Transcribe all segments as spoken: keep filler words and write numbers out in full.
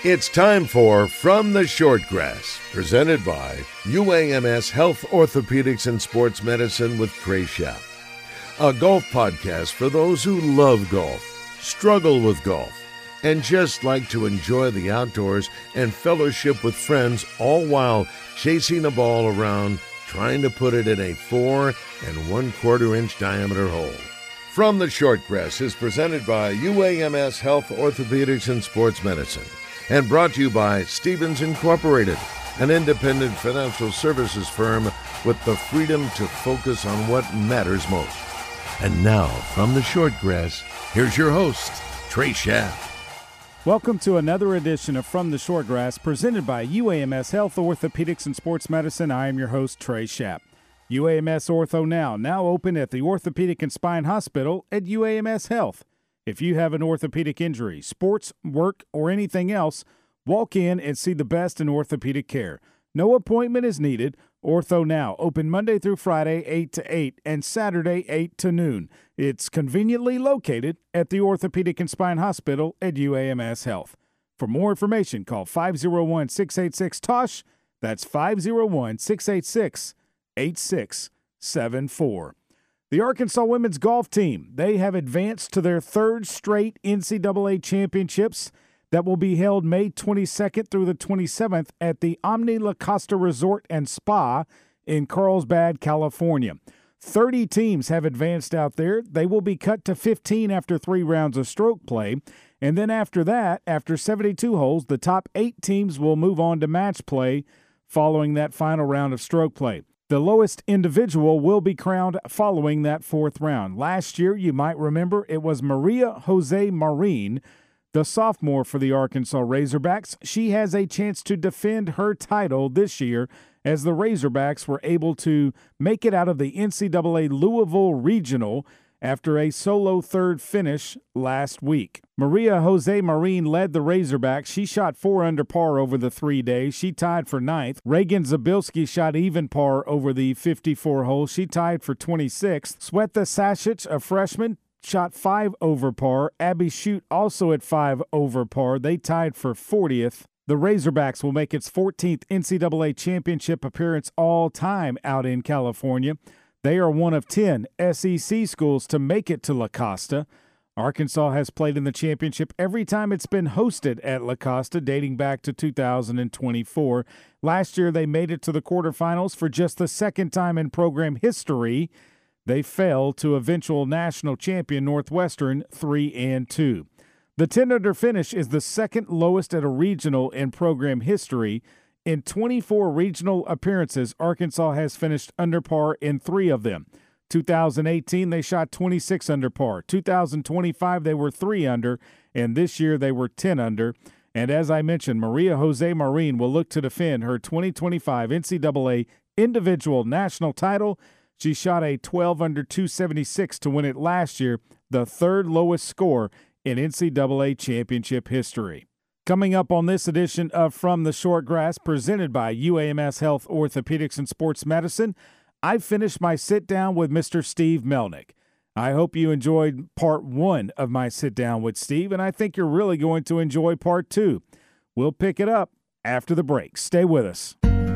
It's time for From the Shortgrass, presented by U A M S Health, Orthopedics, and Sports Medicine with Trey Schaap. A golf podcast for those who love golf, struggle with golf, and just like to enjoy the outdoors and fellowship with friends, all while chasing a ball around, trying to put it in a four and one quarter inch diameter hole. From the Shortgrass is presented by U A M S Health, Orthopedics, and Sports Medicine, and brought to you by Stevens Incorporated, an independent financial services firm with the freedom to focus on what matters most. And now, from the Shortgrass, here's your host, Trey Schaap. Welcome to another edition of From the Shortgrass, presented by U A M S Health, Orthopedics, and Sports Medicine. I am your host, Trey Schaap. U A M S Ortho Now, now open at the Orthopedic and Spine Hospital at U A M S Health. If you have an orthopedic injury, sports, work, or anything else, walk in and see the best in orthopedic care. No appointment is needed. Ortho Now, open Monday through Friday, eight to eight, and Saturday, eight to noon. It's conveniently located at the Orthopedic and Spine Hospital at U A M S Health. For more information, call five oh one, six eight six, T O S H. That's five oh one, six eight six, eight six seven four. The Arkansas women's golf team, they have advanced to their third straight N C double A championships that will be held May twenty-second through the twenty-seventh at the Omni La Costa Resort and Spa in Carlsbad, California. thirty teams have advanced out there. They will be cut to fifteen after three rounds of stroke play. And then after that, after seventy-two holes, the top eight teams will move on to match play following that final round of stroke play. The lowest individual will be crowned following that fourth round. Last year, you might remember, it was Maria Jose Marin, the sophomore for the Arkansas Razorbacks. She has a chance to defend her title this year as the Razorbacks were able to make it out of the N C double A Louisville Regional after a solo third finish last week. Maria Jose Marin led the Razorbacks. She shot four under par over the three days. She tied for ninth. Reagan Zabilski shot even par over the fifty-four holes. She tied for twenty-sixth. Sweta Sasic, a freshman, shot five over par. Abby Shute also at five over par. They tied for fortieth. The Razorbacks will make its fourteenth N C double A championship appearance all time out in California. They are one of ten S E C schools to make it to La Costa. Arkansas has played in the championship every time it's been hosted at La Costa, dating back to two thousand twenty-four. Last year, they made it to the quarterfinals for just the second time in program history. They fell to eventual national champion Northwestern three and two. The ten under finish is the second lowest at a regional in program history. In twenty-four regional appearances, Arkansas has finished under par in three of them. two thousand eighteen, they shot twenty-six under par. two thousand twenty-five, they were three under, and this year they were ten under. And as I mentioned, Maria Jose Marin will look to defend her twenty twenty-five N C double A individual national title. She shot a twelve under two seventy-six to win it last year, the third lowest score in N C double A championship history. Coming up on this edition of From the Shortgrass, presented by U A M S Health, Orthopedics, and Sports Medicine, I finished my sit-down with Mister Steve Melnick. I hope you enjoyed part one of my sit-down with Steve, and I think you're really going to enjoy part two. We'll pick it up after the break. Stay with us.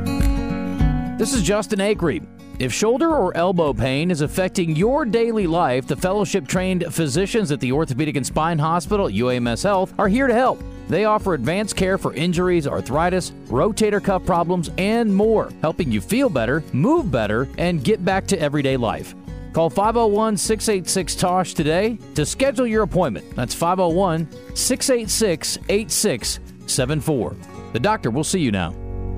This is Justin Acree. If shoulder or elbow pain is affecting your daily life, the fellowship-trained physicians at the Orthopedic and Spine Hospital at U A M S Health are here to help. They offer advanced care for injuries, arthritis, rotator cuff problems, and more, helping you feel better, move better, and get back to everyday life. Call five oh one, six eight six, T O S H today to schedule your appointment. That's five oh one, six eight six, eight six seven four. The doctor will see you now.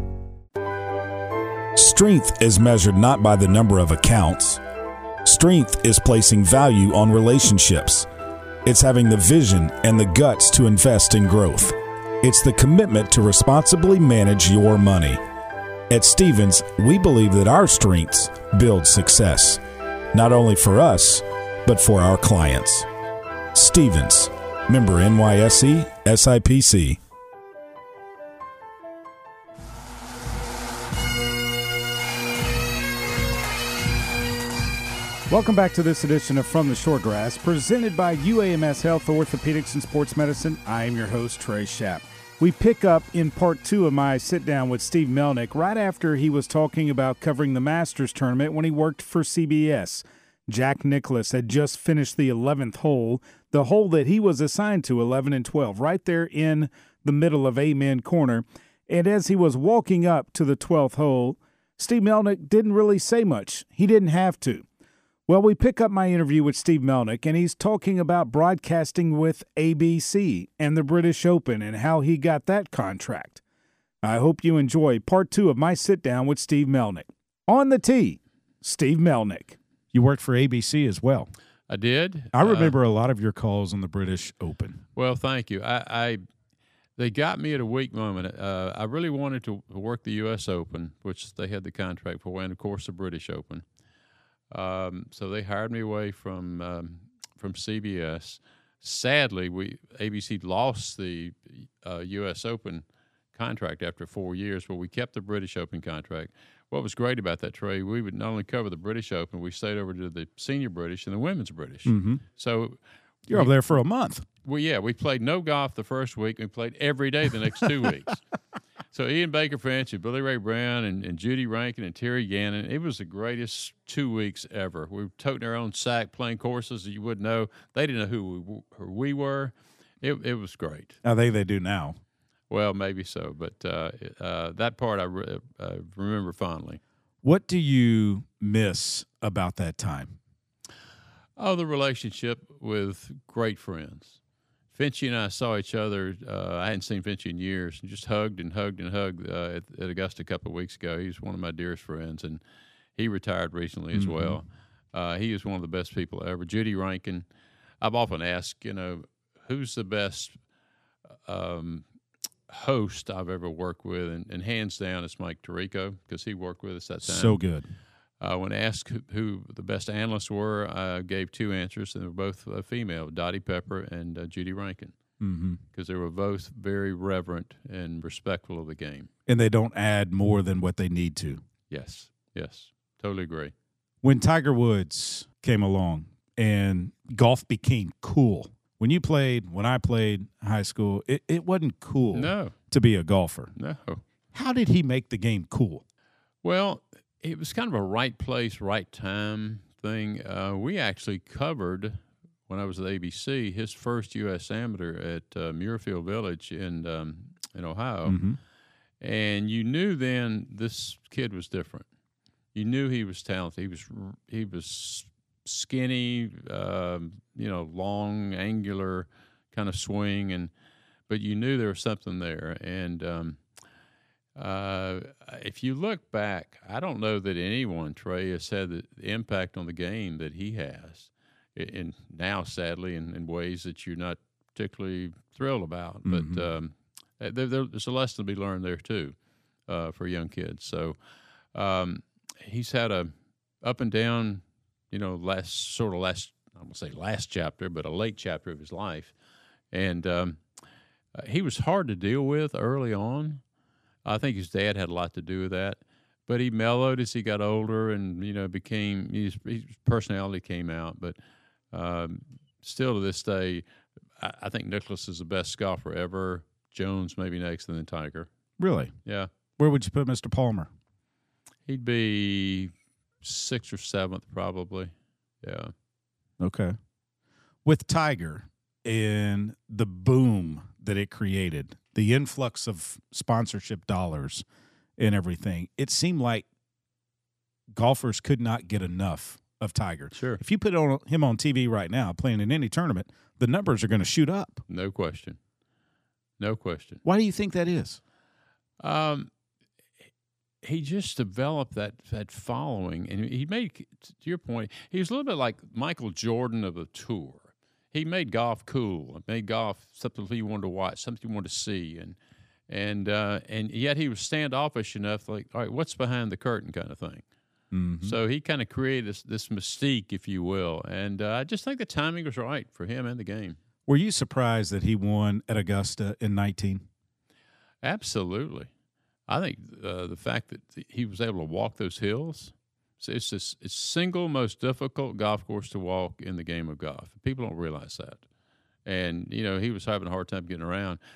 Strength is measured not by the number of accounts. Strength is placing value on relationships. It's having the vision and the guts to invest in growth. It's the commitment to responsibly manage your money. At Stevens, we believe that our strengths build success, not only for us, but for our clients. Stevens, member N Y S E, S I P C. Welcome back to this edition of From the Shortgrass, presented by U A M S Health, Orthopedics, and Sports Medicine. I am your host, Trey Schaap. We pick up in part two of my sit-down with Steve Melnick right after he was talking about covering the Masters tournament when he worked for C B S. Jack Nicklaus had just finished the eleventh hole, the hole that he was assigned to, eleven and twelve, right there in the middle of Amen Corner. And as he was walking up to the twelfth hole, Steve Melnick didn't really say much. He didn't have to. Well, we pick up my interview with Steve Melnick, and he's talking about broadcasting with A B C and the British Open and how he got that contract. I hope you enjoy part two of my sit-down with Steve Melnick. On the tee, Steve Melnick. You worked for A B C as well. I did. I remember uh, a lot of your calls on the British Open. Well, thank you. I, I they got me at a weak moment. Uh, I really wanted to work the U S Open, which they had the contract for, and of course the British Open. Um, so they hired me away from um, from C B S. Sadly, we A B C lost the uh, U S Open contract after four years, but we kept the British Open contract. What was great about that, Trey, we would not only cover the British Open, we stayed over to the senior British and the women's British. Mm-hmm. So you're we, over there for a month. Well, yeah, we played no golf the first week. We played every day the next two weeks. So Ian Baker Finch and Billy Ray Brown and, and Judy Rankin and Terry Gannon, it was the greatest two weeks ever. We were toting our own sack, playing courses that you wouldn't know. They didn't know who we, who we were. It, it was great. I think they do now. Well, maybe so, but uh, uh, that part I re- uh, remember fondly. What do you miss about that time? Oh, the relationship with great friends. Finchy and I saw each other. Uh, I hadn't seen Finchy in years, and just hugged and hugged and hugged uh, at, at Augusta a couple of weeks ago. He was one of my dearest friends, and he retired recently as mm-hmm. well. Uh, he is one of the best people ever. Judy Rankin. I've often asked, you know, who's the best um, host I've ever worked with, and, and hands down it's Mike Tirico because he worked with us that time. So good. Uh, when asked who, who the best analysts were, I gave two answers, and they were both uh, female, Dottie Pepper and uh, Judy Rankin, because mm-hmm. they were both very reverent and respectful of the game. And they don't add more than what they need to. Yes, yes, totally agree. When Tiger Woods came along and golf became cool, when you played, when I played high school, it, it wasn't cool no. to be a golfer. No. How did he make the game cool? Well, it was kind of a right place, right time thing. Uh, we actually covered, when I was at A B C, his first U S Amateur at uh, Muirfield Village in um, in Ohio. Mm-hmm. And you knew then this kid was different. You knew he was talented. He was he was skinny, uh, you know, long, angular kind of swing, and but you knew there was something there. And um, Uh, if you look back, I don't know that anyone, Trey, has had the impact on the game that he has, and now, sadly, in, in ways that you're not particularly thrilled about. Mm-hmm. But um, there, there's a lesson to be learned there too uh, for young kids. So um, he's had a up and down, you know, last sort of last I won't say last chapter, but a late chapter of his life, and um, uh, he was hard to deal with early on. I think his dad had a lot to do with that, but he mellowed as he got older, and you know became his, his personality came out. But um, still, to this day, I, I think Nicklaus is the best golfer ever. Jones maybe next, and then Tiger. Really? Yeah. Where would you put Mister Palmer? He'd be sixth or seventh, probably. Yeah. Okay. With Tiger and the boom that it created, the influx of sponsorship dollars and everything, it seemed like golfers could not get enough of Tiger. Sure. If you put on, him on T V right now playing in any tournament, the numbers are going to shoot up. No question. No question. Why do you think that is? Um, he just developed that that following, and he made, to your point, he was a little bit like Michael Jordan of the tour. He made golf cool. Made golf something you wanted to watch, something you wanted to see, and and uh, and yet he was standoffish enough, like, all right, what's behind the curtain, kind of thing. Mm-hmm. So he kind of created this, this mystique, if you will, and uh, I just think the timing was right for him and the game. Were you surprised that he won at Augusta in nineteen? Absolutely. I think uh, the fact that he was able to walk those hills. So it's this it's single most difficult golf course to walk in the game of golf. People don't realize that. And, you know, he was having a hard time getting around.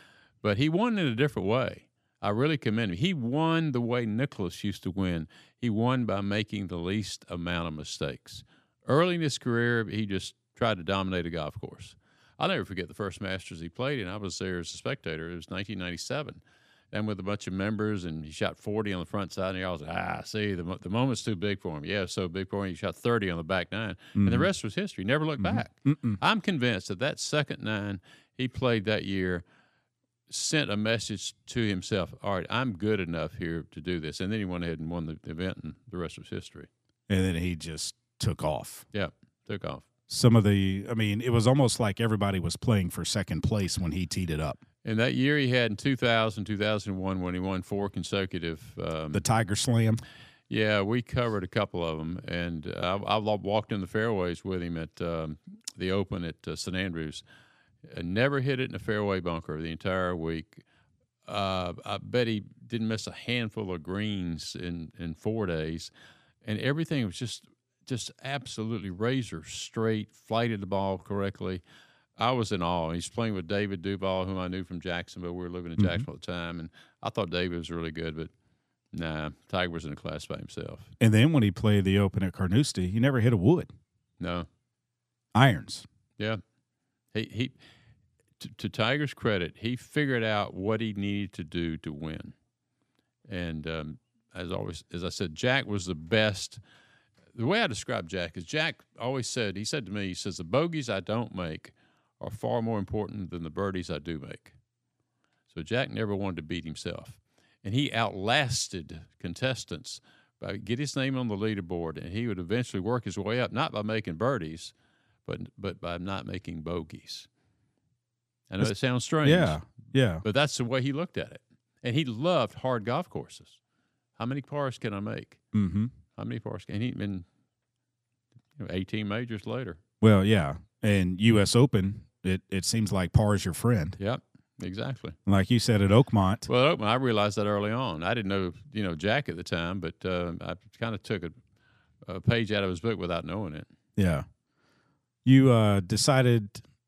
but he won in a different way. I really commend him. He won the way Nicklaus used to win. He won by making the least amount of mistakes. Early in his career, he just tried to dominate a golf course. I'll never forget the first Masters he played in. I was there as a spectator. It was nineteen ninety-seven. And with a bunch of members, and he shot forty on the front side, and I was like, ah, see, the, the moment's too big for him. Yeah, it's so big for him. He shot thirty on the back nine, mm-hmm. and the rest was history. Never looked mm-hmm. back. Mm-mm. I'm convinced that that second nine he played that year sent a message to himself, all right, I'm good enough here to do this. And then he went ahead and won the event, and the rest was history. And then he just took off. Yeah, took off. Some of the, I mean, it was almost like everybody was playing for second place when he teed it up. And that year he had in two thousand, two thousand one, when he won four consecutive. Um, the Tiger Slam. Yeah, we covered a couple of them. And I, I walked in the fairways with him at um, the Open at uh, Saint Andrews. I never hit it in a fairway bunker the entire week. Uh, I bet he didn't miss a handful of greens in, in four days. And everything was just just absolutely razor straight, flighted the ball correctly. I was in awe. He's playing with David Duval, whom I knew from Jacksonville. We were living in mm-hmm. Jacksonville at the time, and I thought David was really good, but nah, Tiger was in a class by himself. And then when he played the Open at Carnoustie, he never hit a wood. No. Irons. Yeah. He he. To, to Tiger's credit, he figured out what he needed to do to win. And um, as always, as I said, Jack was the best. The way I describe Jack is Jack always said, he said to me, he says, the bogeys I don't make are far more important than the birdies I do make. So Jack never wanted to beat himself. And he outlasted contestants by get his name on the leaderboard, and he would eventually work his way up, not by making birdies, but but by not making bogeys. I know it sounds strange. Yeah, yeah. But that's the way he looked at it. And he loved hard golf courses. How many pars can I make? Mm-hmm. How many pars can he been you know, eighteen majors later? Well, yeah. And U S Open, it, it seems like par is your friend. Yep, exactly. Like you said at Oakmont. Well, at Oakmont, I realized that early on. I didn't know, you know, Jack at the time, but uh, I kind of took a, a page out of his book without knowing it. Yeah. You uh, decided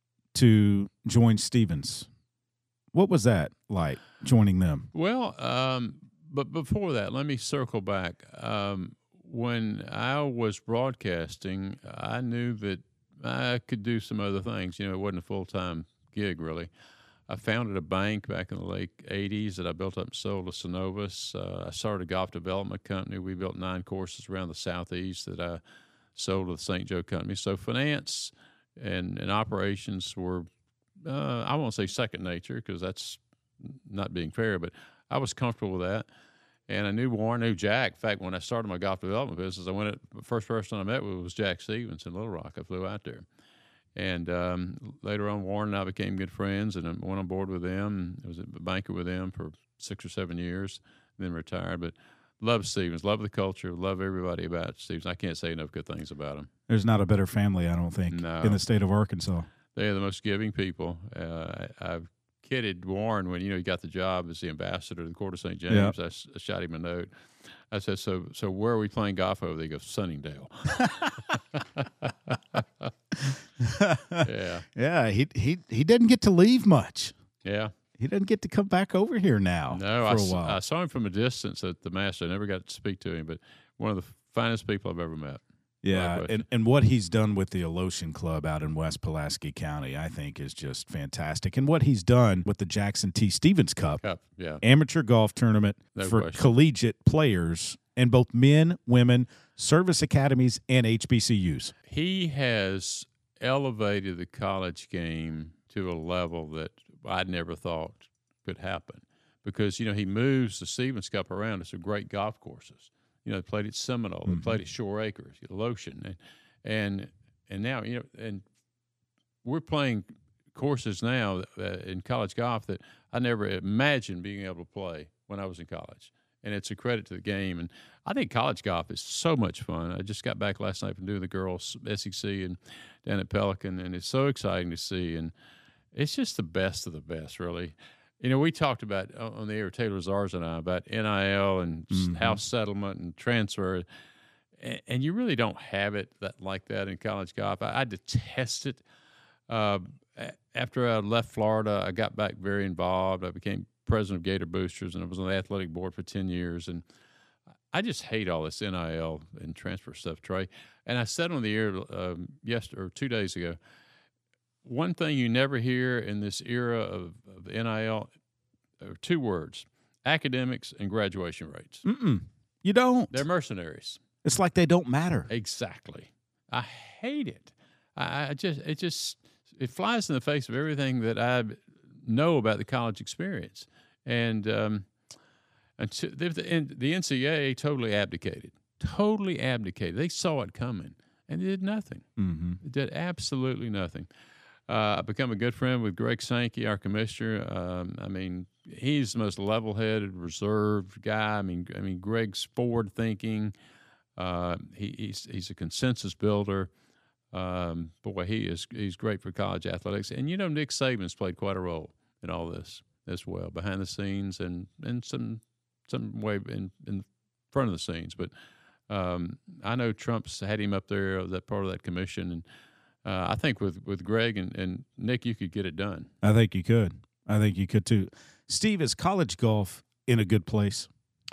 to join Stevens. What was that like, joining them? Well, um, but before that, let me circle back. Um, when I was broadcasting, I knew that I could do some other things. You know, it wasn't a full-time gig, really. I founded a bank back in the late eighties that I built up and sold to Synovus. Uh, I started a golf development company. We built nine courses around the southeast that I sold to the Saint Joe Company. So finance and, and operations were, uh, I won't say second nature because that's not being fair, but I was comfortable with that. And I knew Warren, knew Jack. In fact, when I started my golf development business, I went at, the first person I met with was Jack Stevens in Little Rock. I flew out there. And um, later on, Warren and I became good friends, and I went on board with them. I was a banker with them for six or seven years, and then retired. But love Stevens, love the culture, love everybody about Stevens. I can't say enough good things about them. There's not a better family, I don't think, no. in the state of Arkansas. They are the most giving people. Uh, I, I've kidded Warren when, you know, he got the job as the ambassador to the Court of Saint James. Yep. I, I shot him a note. I said, so so where are we playing golf over there? He goes, Sunningdale. yeah. Yeah, he he he didn't get to leave much. Yeah. He doesn't get to come back over here now no, for I, a while. I saw him from a distance at the Master. I never got to speak to him, but one of the finest people I've ever met. Yeah, and, and what he's done with the Alotian Club out in West Pulaski County, I think, is just fantastic. And what he's done with the Jackson T. Stevens Cup, Cup yeah. amateur golf tournament no for question. collegiate players in both men, women, service academies, and H B C Us. He has elevated the college game to a level that I never thought could happen because, you know, he moves the Stevens Cup around to some great golf courses. You know, they played at Seminole, they mm-hmm. played at Shore Acres, Lotion, and, and and now, you know, and we're playing courses now uh, in college golf that I never imagined being able to play when I was in college. And it's a credit to the game. And I think college golf is so much fun. I just got back last night from doing the girls' S E C and down at Pelican, and it's so exciting to see. And it's just the best of the best, really. You know, we talked about on the air, Taylor Zars and I, about N I L and mm-hmm. house settlement and transfer, and, and you really don't have it that like that in college golf. I, I detest it. Uh, after I left Florida, I got back very involved. I became president of Gator Boosters, and I was on the athletic board for ten years. And I just hate all this N I L and transfer stuff, Trey. And I said on the air um, yesterday or two days ago, one thing you never hear in this era of, of N I L are two words: academics and graduation rates. Mm-mm. You don't. They're mercenaries. It's like they don't matter. Exactly. I hate it. I, I just it just it flies in the face of everything that I know about the college experience. And um, until the, the N C double A totally abdicated. Totally abdicated. They saw it coming and they did nothing. Mm-hmm. They did absolutely nothing. Uh, I've become a good friend with Greg Sankey, our commissioner. Um, I mean, he's the most level-headed, reserved guy. I mean, I mean, Greg's forward-thinking. Uh, he, he's he's a consensus builder. Um, boy, he is he's great for college athletics. And you know, Nick Saban's played quite a role in all this as well, behind the scenes and and some some way in in front of the scenes. But um, I know Trump's had him up there, that part of that commission, and uh, I think with with Greg and, and Nick, you could get it done. I think you could. I think you could too. Steve, is college golf in a good place?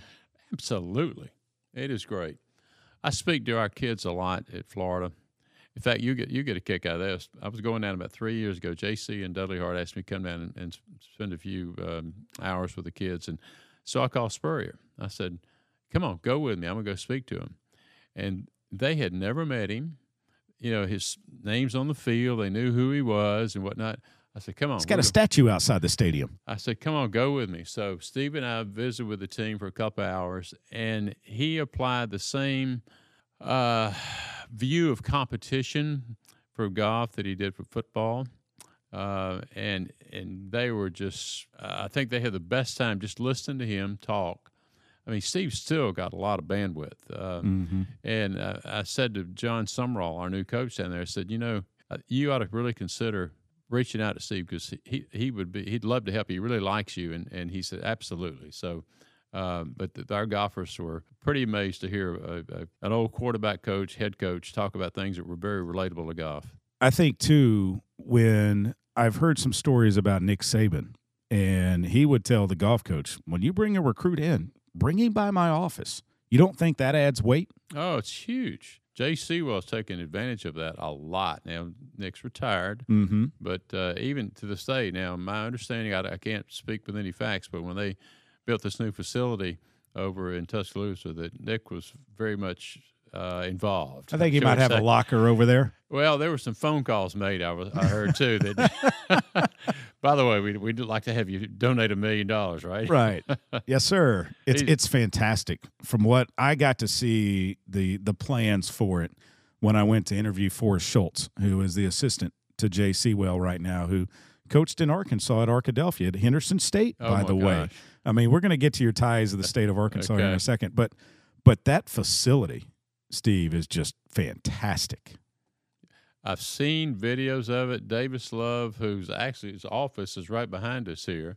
Absolutely, it is great. I speak to our kids a lot at Florida. In fact, you get you get a kick out of this. I was going down about three years ago. J C and Dudley Hart asked me to come down and, and spend a few um, hours with the kids, and so I called Spurrier. I said, "Come on, go with me. I'm gonna go speak to him." And they had never met him. You know, his name's on the field. They knew who he was and whatnot. I said, "Come on." He's got a statue outside the stadium. I said, "Come on, go with me." So Steve and I visited with the team for a couple hours, and he applied the same uh, view of competition for golf that he did for football. Uh, and and they were just, uh, I think they had the best time just listening to him talk. I mean, Steve's still got a lot of bandwidth. Uh, Mm-hmm. And uh, I said to John Sumrall, our new coach down there, I said, you know, uh, you ought to really consider reaching out to Steve because he, he would be, he'd love to help you. He really likes you. And, and he said, absolutely. So, um, but the, our golfers were pretty amazed to hear a, a, an old quarterback coach, head coach, talk about things that were very relatable to golf. I think, too, when I've heard some stories about Nick Saban, and he would tell the golf coach, when you bring a recruit in, bring him by my office. You don't think that adds weight? Oh, it's huge. Jay Sewell's taking advantage of that a lot. Now, Nick's retired, Mm-hmm. but uh, even to this day, now, my understanding, I, I can't speak with any facts, but when they built this new facility over in Tuscaloosa, that Nick was very much uh, involved. I think he shall might we have say. a locker over there. Well, there were some phone calls made, I, was, I heard, too. That, by the way, we'd, we'd like to have you donate a million dollars, right? Right. Yes, sir. It's He's- it's fantastic. From what I got to see the the plans for it when I went to interview Forrest Schultz, who is the assistant to Jay Sewell right now, who coached in Arkansas at Arkadelphia at Henderson State, Oh, by my the way. gosh. I mean, we're going to get to your ties of the state of Arkansas here in Okay. a second, but but that facility, Steve, is just fantastic. I've seen videos of it. Davis Love, who's actually his office is right behind us here,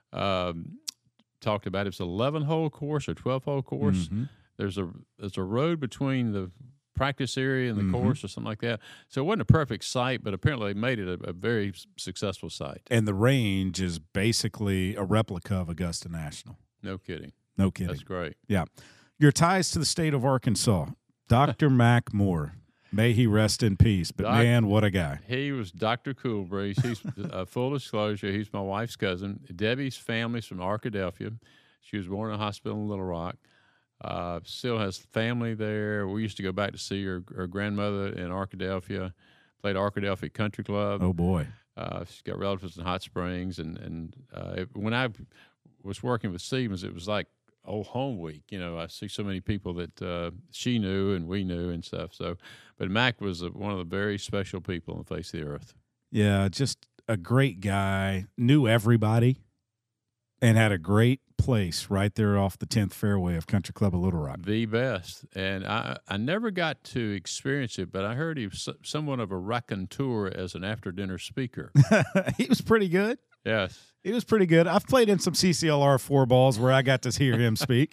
um, talked about it. It's an eleven-hole course or twelve-hole course. Mhm. There's a there's a road between the practice area and the Mhm. course or something like that. So it wasn't a perfect site, but apparently they made it a, a very s- successful site. And the range is basically a replica of Augusta National. No kidding. No kidding. That's great. Yeah. Your ties to the state of Arkansas. Doctor Mac Moore. May he rest in peace. But, Doc- man, what a guy. He was Doctor Coolbreeze. He's uh, full disclosure. He's my wife's cousin. Debbie's family's from Arkadelphia. She was born in a hospital in Little Rock. Uh, still has family there. We used to go back to see her, her grandmother in Arkadelphia. Played Arkadelphia Country Club. Oh, boy. Uh, she's got relatives in Hot Springs, and and uh, it, when I was working with Stevens, it was like old home week. You know, I see so many people that uh, she knew and we knew and stuff. So, but Mac was a, one of the very special people on the face of the earth. Yeah, just a great guy. Knew everybody and had a great place right there off the tenth fairway of Country Club of Little Rock. The best. And I, I never got to experience it, but I heard he was somewhat of a raconteur as an after-dinner speaker. He was pretty good. Yes. He was pretty good. I've played in some C C L R four balls where I got to hear him speak.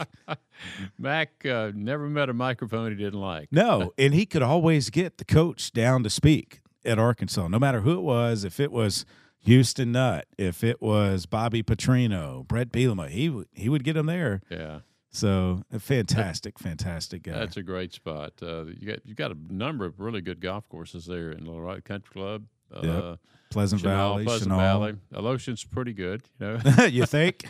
Mac uh, never met a microphone he didn't like. No, and he could always get the coach down to speak. at Arkansas, no matter who it was, if it was Houston Nutt, if it was Bobby Petrino, Brett Bielema, he would he would get them there. Yeah. So a fantastic, fantastic guy. That's a great spot. Uh, you got you got a number of really good golf courses there in Little Rock Country Club. Uh, Yep. Pleasant Chenal, Valley, Pleasant Chenal. Valley. Alotian's pretty good, you know. You think?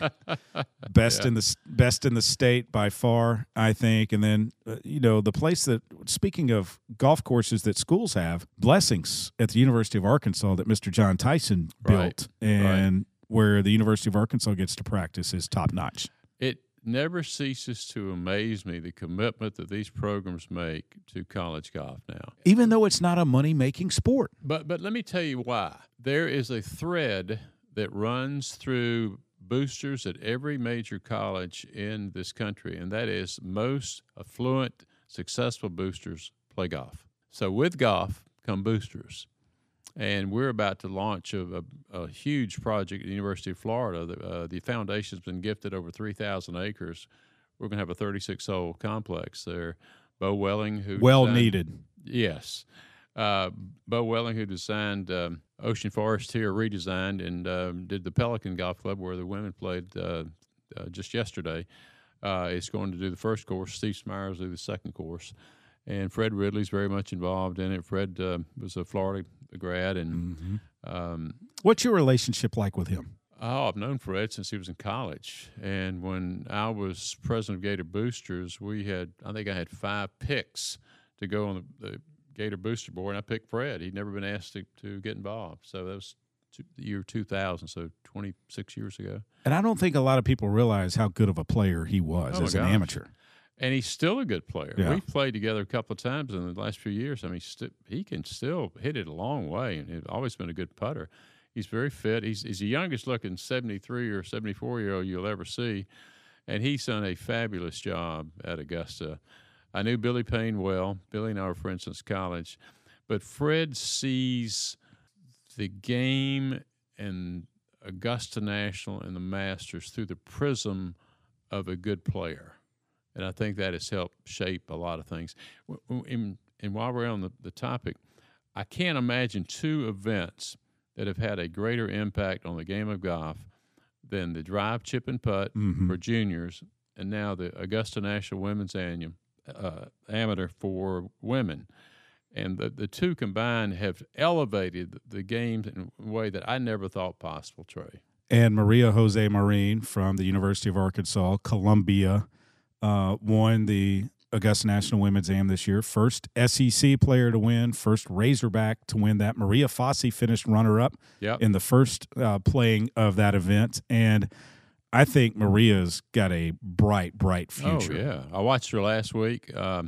Best Yeah. in the best in the state by far, I think. And then uh, you know, the place that, speaking of golf courses that schools have, Blessings at the University of Arkansas that Mister John Tyson built, Right. and where the University of Arkansas gets to practice is top notch. It never ceases to amaze me the commitment that these programs make to college golf now. Even though it's not a money making sport. But but let me tell you why. There is a thread that runs through boosters at every major college in this country, and that is most affluent, successful boosters play golf. So with golf come boosters. And we're about to launch a, a, a huge project at the University of Florida. The, uh, the foundation's been gifted over three thousand acres. We're going to have a thirty-six hole complex there. Bo Welling, who Well designed, needed. Yes. Uh, Bo Welling, who designed um, Ocean Forest here, redesigned, and um, did the Pelican Golf Club where the women played uh, uh, just yesterday, uh, is going to do the first course. Steve Smyers will do the second course. And Fred Ridley's very much involved in it. Fred uh, was a Florida grad. and Mm-hmm. um, What's your relationship like with him? Oh, I've known Fred since he was in college. And when I was president of Gator Boosters, we had, I think I had five picks to go on the, the Gator Booster Board, and I picked Fred. He'd never been asked to, to get involved. So that was two, the year two thousand, so twenty-six years ago. And I don't think a lot of people realize how good of a player he was Oh, my as an gosh. amateur. And he's still a good player. Yeah. We've played together a couple of times in the last few years. I mean, st- he can still hit it a long way, and he's always been a good putter. He's very fit. He's, he's the youngest-looking seventy-three or seventy-four-year-old you'll ever see, and he's done a fabulous job at Augusta. I knew Billy Payne well. Billy and I were friends since college. But Fred sees the game and Augusta National and the Masters through the prism of a good player. And I think that has helped shape a lot of things. And, and while we're on the, the topic, I can't imagine two events that have had a greater impact on the game of golf than the drive, chip, and putt Mhm. for juniors, and now the Augusta National Women's Annual, uh, Amateur for women. And the, the two combined have elevated the games in a way that I never thought possible, Trey. And Maria Jose Marin from the University of Arkansas, Columbia, uh, won the Augusta National Women's Am this year. First S E C player to win, first Razorback to win that. Maria Fossey finished runner-up Yep. in the first uh, playing of that event. And I think Maria's got a bright, bright future. Oh, yeah. I watched her last week. Um,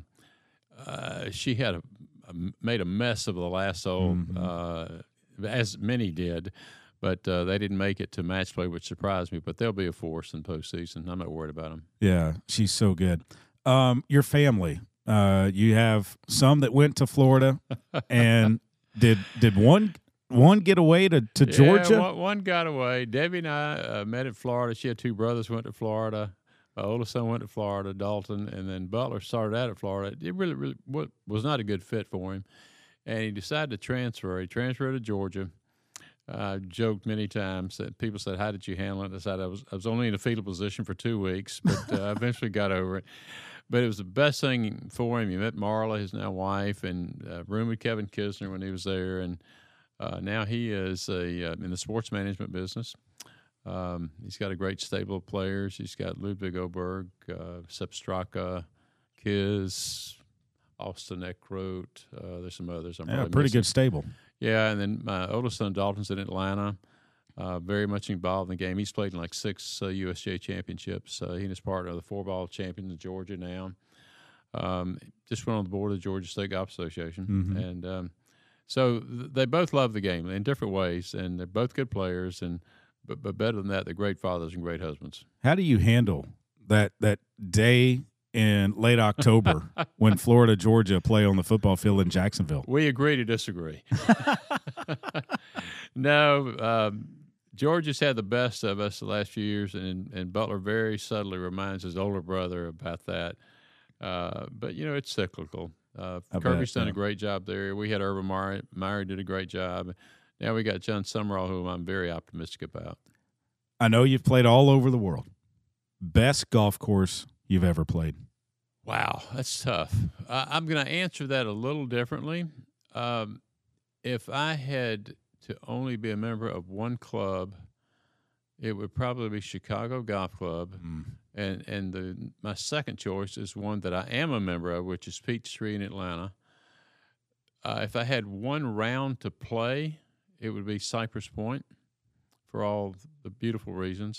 uh, she had a, a, made a mess of the last hole, Mhm. uh, as many did, but uh, they didn't make it to match play, which surprised me. But they'll be a force in postseason. I'm not worried about them. Yeah, she's so good. Um, your family, uh, you have some that went to Florida, and did did one one get away to, to Yeah, Georgia? one, one got away. Debbie and I uh, met in Florida. She had two brothers who went to Florida. My oldest son went to Florida, Dalton, and then Butler started out at Florida. It really, really wa- was not a good fit for him, and he decided to transfer. He transferred to Georgia. I joked many times that people said, "How did you handle it?" I said, "I was I was only in a fetal position for two weeks, but uh, I eventually got over it." But it was the best thing for him. He met Marla, his now wife, and uh, roomed with Kevin Kisner when he was there, and uh, now he is a uh, in the sports management business. Um, he's got a great stable of players. He's got Ludwig Oberg, uh, Sepp Straka, Kiz, Austin Eckroat. Uh, there's some others. I'm Yeah, probably pretty missing. good stable. Yeah, and then my oldest son Dalton's in Atlanta, uh, very much involved in the game. He's played in like six uh, U S J championships. Uh, he and his partner are the four-ball champions in Georgia now. Um, just went on the board of the Georgia State Golf Association. Mhm. And um, so th- they both love the game in different ways, and they're both good players. And but, but better than that, they're great fathers and great husbands. How do you handle that that day in late October when Florida, Georgia play on the football field in Jacksonville? We agree to disagree. no, um, Georgia's had the best of us the last few years, and, and Butler very subtly reminds his older brother about that. Uh, but, you know, it's cyclical. Uh, I Kirby's bet, done yeah. a great job there. We had Urban Meyer, Meyer did a great job. Now we got John Summerall, whom I'm very optimistic about. I know you've played all over the world. Best golf course you've ever played? Wow, that's tough. Uh, I'm going to answer that a little differently. Um, if I had to only be a member of one club, it would probably be Chicago Golf Club. Mm. And and the my second choice is one that I am a member of, which is Peachtree in Atlanta. Uh, if I had one round to play, it would be Cypress Point for all the beautiful reasons.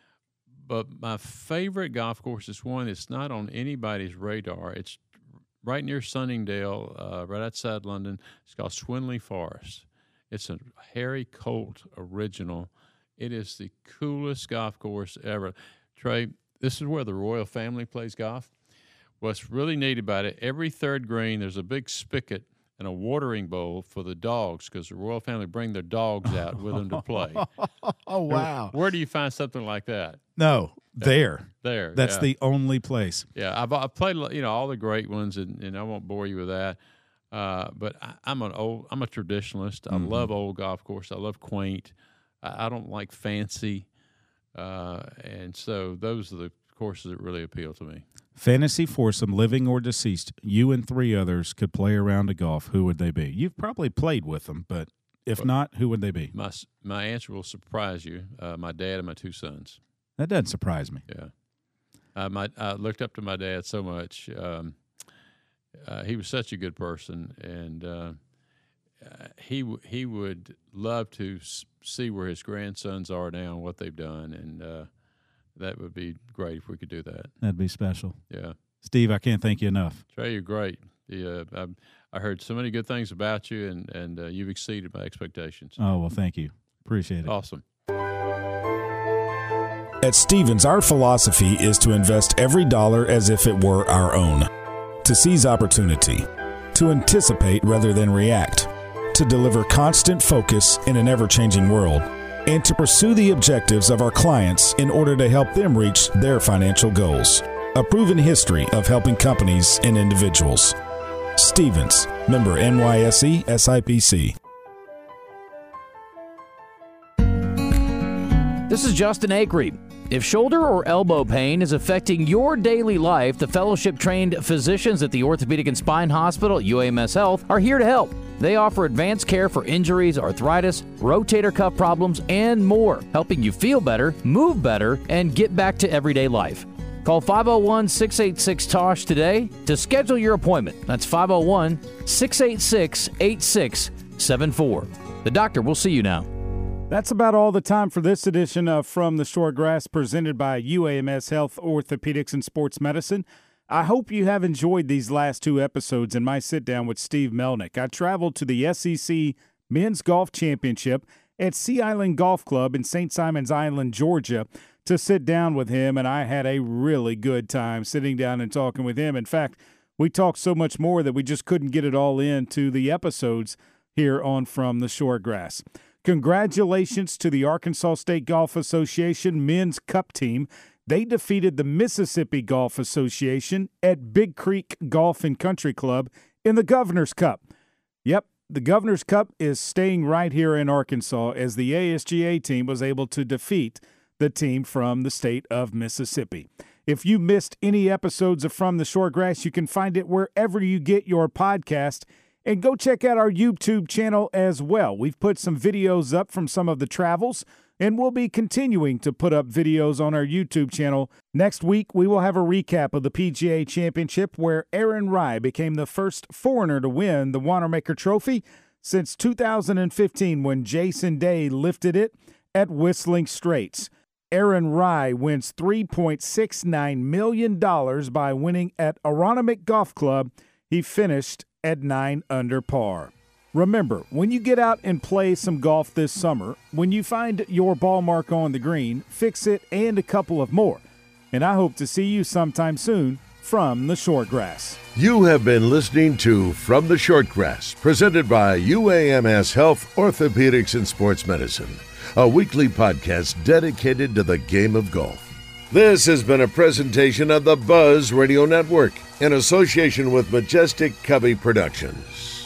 But my favorite golf course is one that's not on anybody's radar. It's right near Sunningdale, uh, right outside London. It's called Swinley Forest. It's a Harry Colt original. It is the coolest golf course ever. Trey, this is where the royal family plays golf. What's really neat about it, every third green, there's a big spigot and a watering bowl for the dogs because the royal family bring their dogs out with them to play. Oh, wow. Where, where do you find something like that? No, there. There. That's yeah. the only place. Yeah, I've, I've played, you know, all the great ones, and, and I won't bore you with that. Uh, but I, I'm an old, I'm a traditionalist. I Mm-hmm. love old golf course. I love quaint. I, I don't like fancy, uh, and so those are the courses that really appeal to me. Fantasy foursome, living or deceased, you and three others could play a round of golf. Who would they be? You've probably played with them, but if not, who would they be? My my answer will surprise you. Uh, my dad and my two sons. That doesn't surprise me. Yeah, uh, my I looked up to my dad so much. Um, uh, he was such a good person, and uh, uh, he w- he would love to s- see where his grandsons are now and what they've done, and uh, that would be great if we could do that. That'd be special. Yeah, Steve, I can't thank you enough. Trey, you're great. Yeah, I, I heard so many good things about you, and and uh, you've exceeded my expectations. Oh, well, thank you. Appreciate it. Awesome. At Stevens, our philosophy is to invest every dollar as if it were our own, to seize opportunity, to anticipate rather than react, to deliver constant focus in an ever-changing world, and to pursue the objectives of our clients in order to help them reach their financial goals. A proven history of helping companies and individuals. Stevens, member N Y S E S I P C. This is Justin Acree. If shoulder or elbow pain is affecting your daily life, the fellowship-trained physicians at the Orthopedic and Spine Hospital, U A M S Health, are here to help. They offer advanced care for injuries, arthritis, rotator cuff problems, and more, helping you feel better, move better, and get back to everyday life. Call five oh one, six eight six, T O S H today to schedule your appointment. That's five oh one, six eight six, eight six seven four. The doctor will see you now. That's about all the time for this edition of From the Short Grass, presented by U A M S Health, Orthopedics, and Sports Medicine. I hope you have enjoyed these last two episodes in my sit-down with Steve Melnick. I traveled to the S E C Men's Golf Championship at Sea Island Golf Club in Saint Simons Island, Georgia, to sit down with him, and I had a really good time sitting down and talking with him. In fact, we talked so much more that we just couldn't get it all into the episodes here on From the Short Grass. Congratulations to the Arkansas State Golf Association Men's Cup team. They defeated the Mississippi Golf Association at Big Creek Golf and Country Club in the Governor's Cup. Yep, the Governor's Cup is staying right here in Arkansas as the A S G A team was able to defeat the team from the state of Mississippi. If you missed any episodes of From the Short Grass, you can find it wherever you get your podcast. And go check out our YouTube channel as well. We've put some videos up from some of the travels, and we'll be continuing to put up videos on our YouTube channel. Next week, we will have a recap of the P G A Championship, where Aaron Rai became the first foreigner to win the Wanamaker Trophy since two thousand fifteen, when Jason Day lifted it at Whistling Straits. Aaron Rai wins three point six nine million dollars by winning at Aronimink Golf Club. He finished at nine under par. Remember, when you get out and play some golf this summer, when you find your ball mark on the green, fix it and a couple of more. And I hope to see you sometime soon from the Short Grass. You have been listening to From the Short Grass, presented by U A M S Health, Orthopedics, and Sports Medicine, a weekly podcast dedicated to the game of golf. This has been a presentation of the Buzz Radio Network in association with Majestic Cubby Productions.